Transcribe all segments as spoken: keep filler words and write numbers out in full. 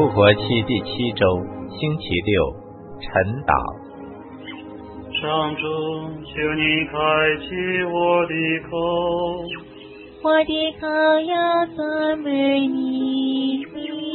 复活期第七周，星期六，晨祷。 上主，求你开启我的口， 我的口要赞美你。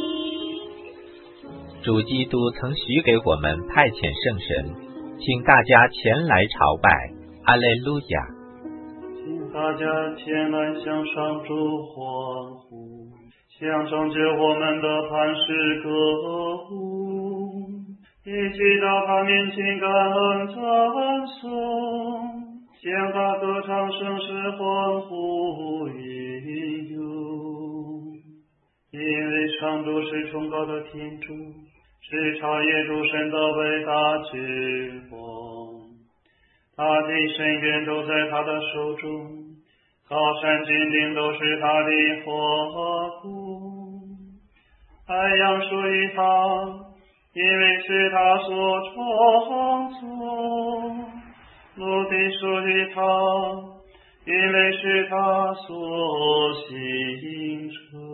主基督曾许给我们派遣圣神，请大家前来朝拜。阿肋路亚！ 请大家前来向上主欢呼，向拯救我们的磐石歌舞，一起到他面前感恩赞颂，向他歌唱声势欢呼应用。因为上主是崇高的天主，是超越诸神的伟大君王，他的深渊都在他的手中，高山峻岭都是他的花布。海洋属于他，因为是他所创造；陆地属于他，因为是他所形成。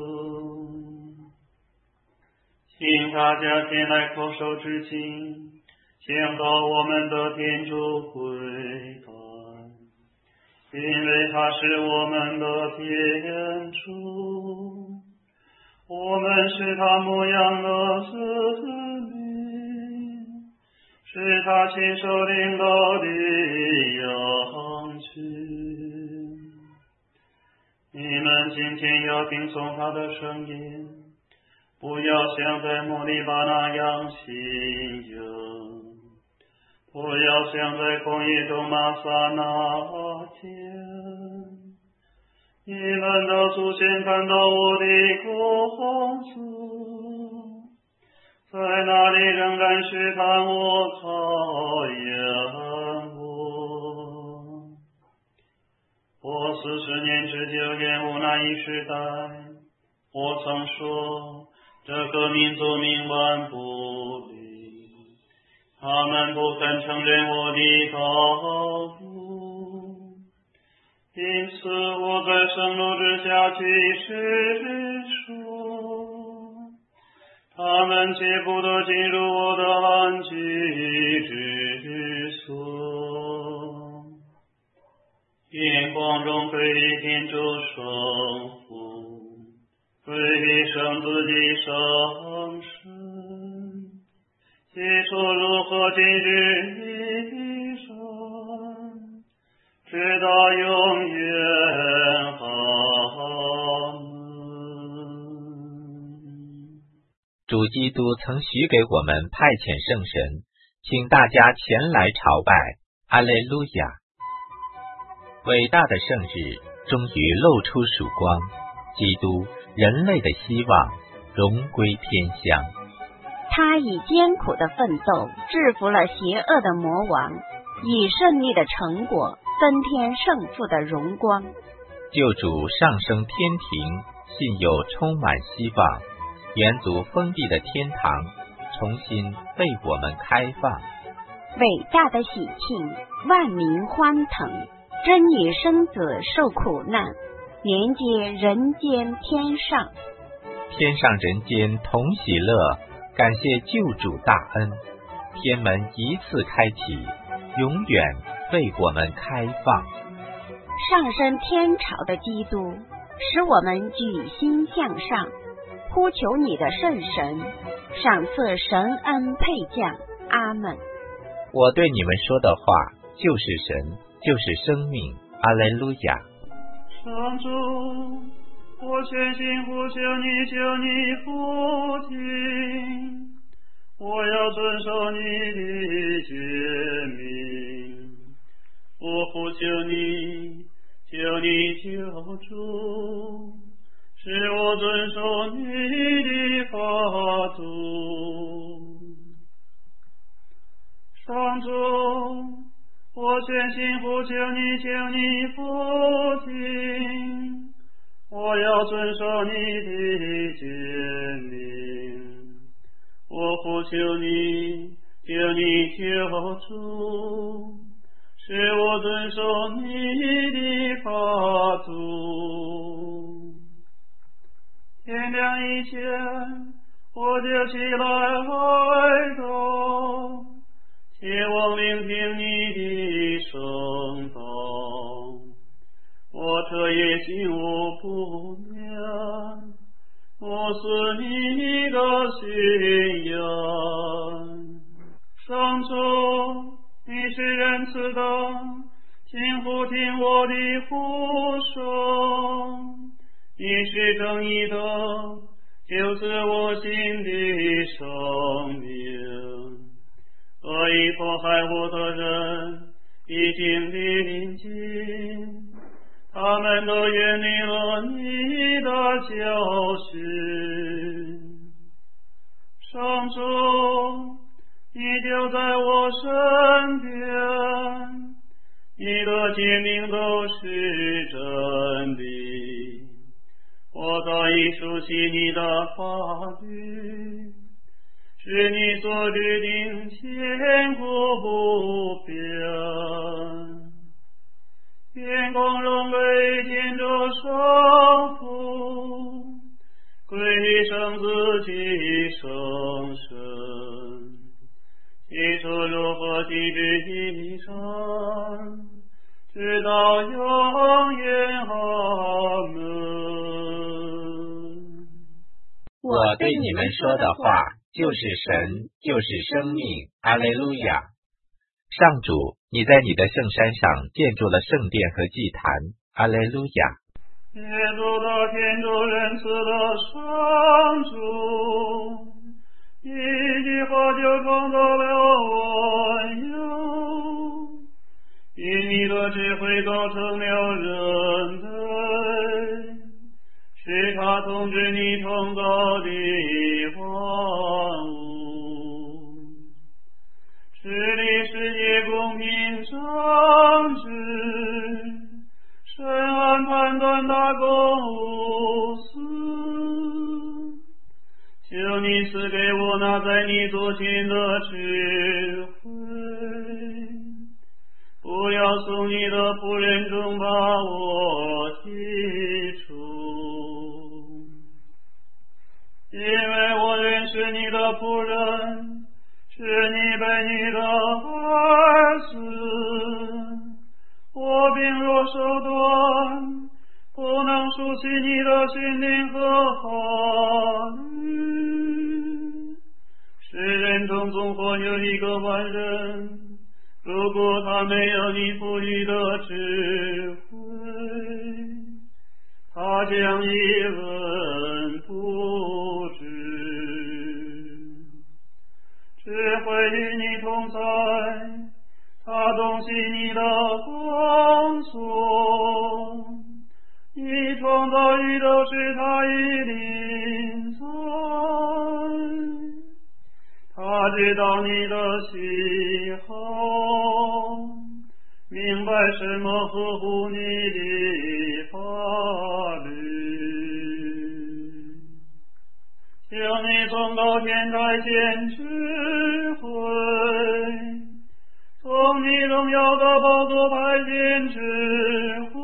请大家前来叩首致敬，向到我们的天主跪拜，因为他是我们的天主，我们是他牧养的子民，是他亲手领导的羊群。你们今天要听从他的声音，不要像在摩利巴那样信仰，不要像在旷野中玛撒那天。你们的祖先看到我的工作，在那里仍然试探我，考验我。我四十年之久厌恶那一时代，我曾说这个民族冥顽不灵，他们不肯承认我的高度，因此我在盛怒之下起誓说，他们切不得进入我的安居之所。眼光中归于天主圣父，归于圣子的圣神，起初如何今日一生，直到永远。阿门。 主基督曾许给我们派遣圣神，请大家前来朝拜。阿肋路亚！伟大的圣日终于露出曙光，基督人类的希望荣归天乡。 他以艰苦的奋斗制服了邪恶的魔王，以胜利的成果增添圣父的荣光。 救主上升天庭，信有充满希望，远祖封闭的天堂重新为我们开放。 伟大的喜庆，万民欢腾，真女生子受苦难，连接人间天上。 天上人间同喜乐，感谢救主大恩，天门一次开启，永远为我们开放。 上升天朝的基督，使我们举心向上，呼求你的圣神，赏赐神恩配降。阿们。 我对你们说的话就是神，就是生命。阿肋路亚！ 上主，我全心呼求你，求你复听，我要遵守你的诫命。我呼求你，求你救助，使我遵守你的法度。上主，我全心呼求你，求你复听，我要遵守你的诫命。我呼求你，求你救助，使我遵守你的法度。天亮以前， 我就起来哀悼，切望聆听你的声道。我彻夜心无不眠，我思你的心愿。上主，你是仁慈的，请俯听我的呼声。你是正义的，就是我心的生命。恶意迫害我的人已经临近，他们都远离了你的教训。上主，你就在我身边，你的诫命都是真的。我早已熟悉你的法律，是你所制定，千古不变。天公荣归天主圣父，归圣子及圣神，起初如何，今日已然，直到永远。阿门。 我对你们说的话就是神，就是生命。阿肋路亚！上主，你在你的圣山上建筑了圣殿和祭坛。阿肋路亚！ 耶稣的天主仁慈的上主，一句话就创造了万有，以你的智慧造成了人类，使他统治你创造的万物，治理世界公平正直，审案判断大公无私。求你赐给我那在你左前的智慧，不要从你的仆人中把我剔除，因为我认识你的仆人，是你被你的儿子。我病若手断，不能熟悉你的训令和法律。世人中总或有一个完人，如果他没有你赋予的智慧，他将一文不值。智慧与你同在，他洞悉你的工作，你创造宇宙是他已临在，他知道你的喜好，明白什么合乎你的法律。求你从高天台显智慧，从你荣耀的宝座派遣智慧，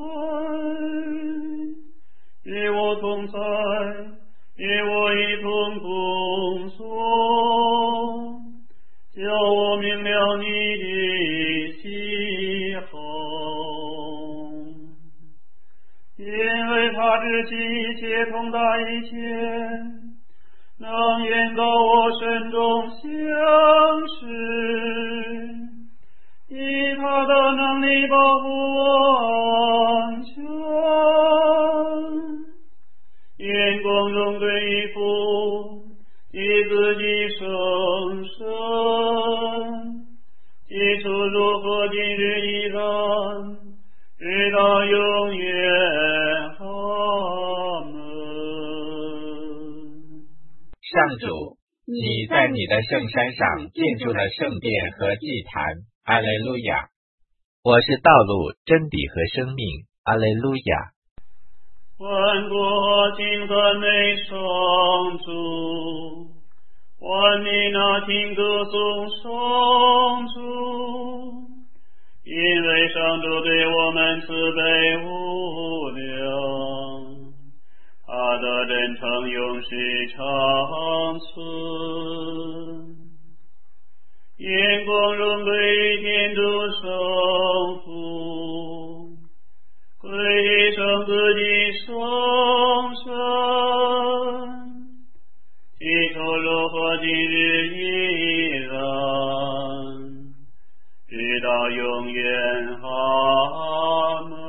与我同在，与我一同工作，叫我明了你的喜好。因为他知其一切，通达一切，能引导我身中相识，以他的能力保护我安全。愿光荣归于父，以自己圣神，起初如何，今日依然，直到永远。阿门。 上主，你在你的圣山上建筑了圣殿和祭坛。阿肋路亚！我是道路、真理和生命。阿肋路亚！ 万国敬赞美上主，万民啊，听歌颂上主，因为上主对我们慈悲无量，他的仁诚永世长存。 愿光荣归天主圣父，归圣子的圣神，起初如何今日依然，直到永远。阿门。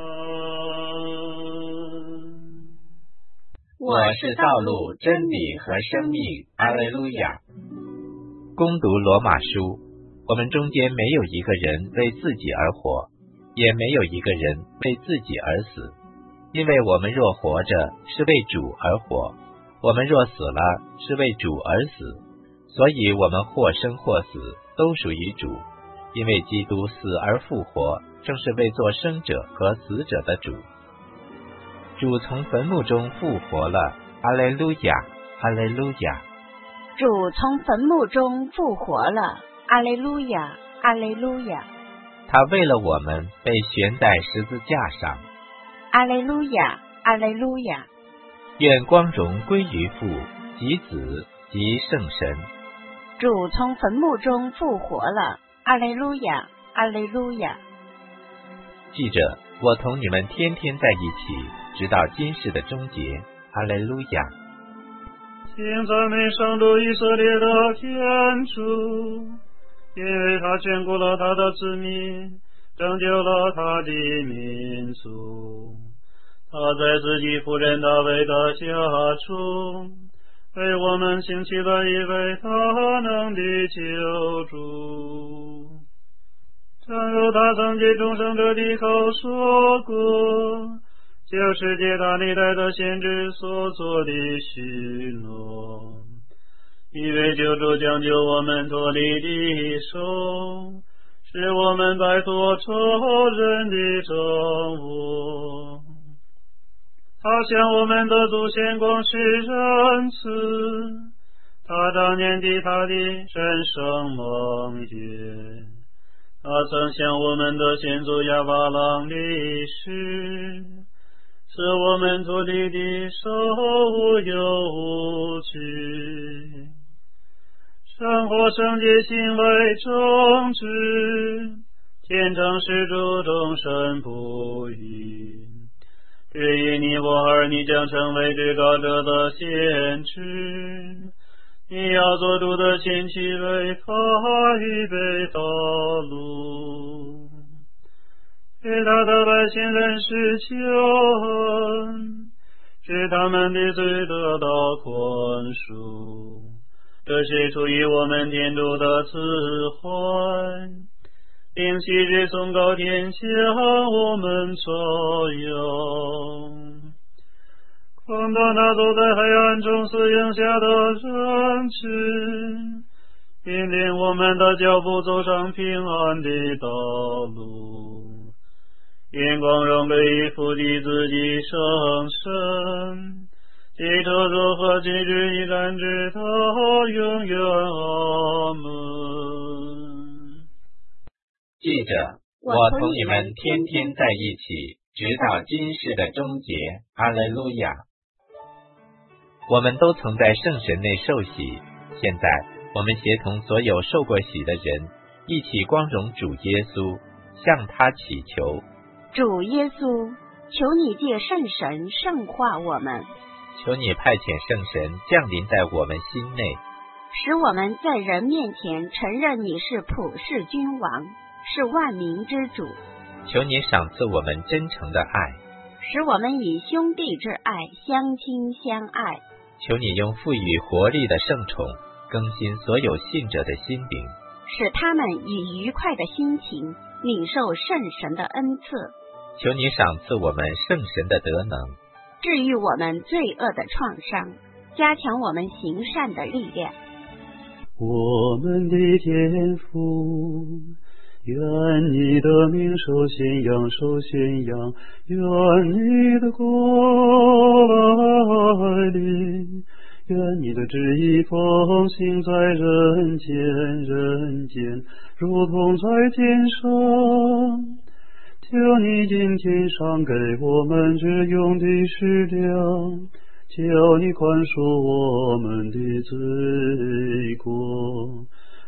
我是道路、真理和生命。阿肋路亚。攻读罗马书，我们中间没有一个人为自己而活，也没有一个人为自己而死。因为我们若活着，是为主而活；我们若死了，是为主而死。所以我们或生或死，都属于主。因为基督死而复活，正是为作生者和死者的主。主从坟墓中复活了，阿肋路亚，阿肋路亚。 主从坟墓中复活了，阿肋路亚，阿肋路亚。 他为了我们被悬在十字架上， 阿肋路亚，阿肋路亚。 愿光荣归于父及子及圣神。 主从坟墓中复活了，阿肋路亚，阿肋路亚。 记着，我同你们天天在一起，直到今世的终结。阿肋路亚。 请赞美上主以色列的天主，因为他眷顾了他的子民，拯救了他的民族。他在自己仆人大卫的家中，为我们兴起了一位大能的救主。正如他曾借众生者的口说过，就是借他历代的先知所做的许诺，以为救主将救我们脱离敌手，使我们摆脱仇人的掌握。他向我们的祖先广施仁慈，他当年的他的神圣盟约，他曾向我们的先祖亚巴郎立誓，使我们脱离的手无忧无惧，生活圣洁行为正直，天成是主众生不渝。至于你我儿，你将成为至高者的先知，你要做主的前期为他预备道路，给他的百姓认识救恩，使他们的罪得到宽恕。这是出于我们天主的慈怀，并昔日崇高天向我们照耀。况当那走在黑暗中死荫下的人子，引领我们的脚步走上平安的道路。愿光荣归于父及子及圣神，起初如何今日依然直到永远。阿门。 记着，我同你们天天在一起，直到今世的终结。阿肋路亚。我们都曾在圣神内受洗，现在我们协同所有受过洗的人，一起光荣主耶稣，向他祈求。 主耶稣，求你借圣神圣化我们， 求你派遣圣神降临在我们心内， 使我们在人面前承认你是普世君王，是万民之主。 求你赏赐我们真诚的爱， 使我们以兄弟之爱相亲相爱。 求你用赋予活力的圣宠更新所有信者的心灵， 使他们以愉快的心情领受圣神的恩赐。 求你赏赐我们圣神的德能， 治愈我们罪恶的创伤，加强我们行善的力量。 我们的天父，愿你的名受宣扬，受宣扬，愿你的国来临，愿你的旨意奉行在人间，人间如同在天上。求你今天赏给我们日用的食粮，求你宽恕我们的罪过，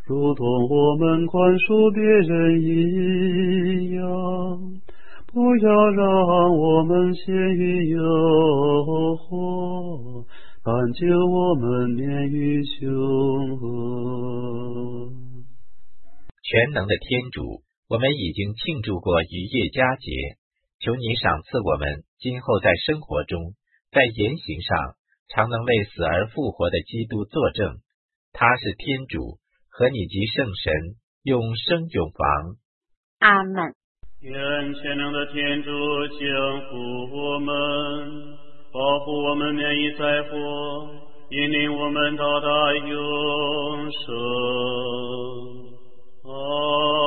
如同我们宽恕别人一样。不要让我们陷于诱惑，但救我们免于凶恶。 全能的天主，我们已经庆祝过逾越佳节，求你赏赐我们今后在生活中，在言行上常能为死而复活的基督作证。他是天主，和你及圣神永生永王。 阿们。 愿全能的天主降福我们，保护我们免于灾祸，引领我们到达永生。阿